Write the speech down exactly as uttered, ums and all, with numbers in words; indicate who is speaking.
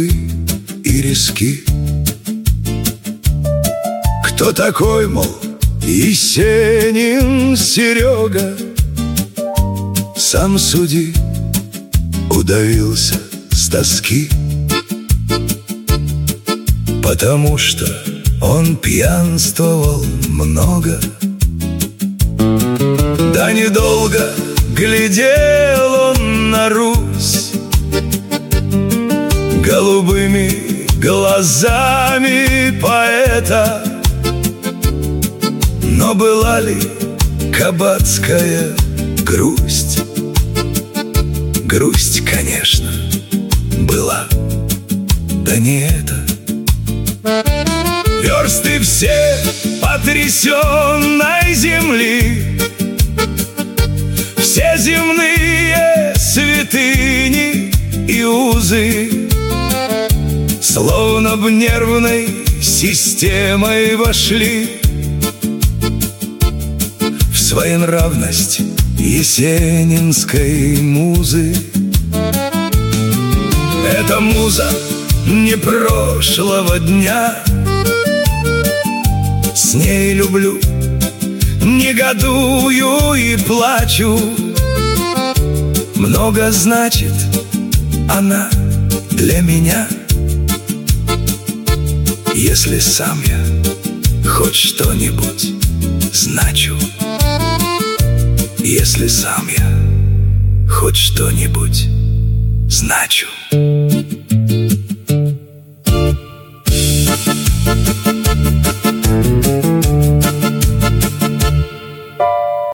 Speaker 1: судьбы и риски. Кто такой, мол, Есенин Серега? Сам суди, удавился с тоски, потому что он пьянствовал много. Да недолго глядел он на Русь голубыми глазами поэта. Но была ли кабацкая грусть? Грусть, конечно, была, да не это. Версты все потрясенной земли, все земные святыни и узы словно б нервной системой вошли в своенравность есенинской музы. Эта муза не прошлого дня, с ней люблю, негодую и плачу. Много значит она для меня, если сам я хоть что-нибудь значу. Если сам я хоть что-нибудь значу.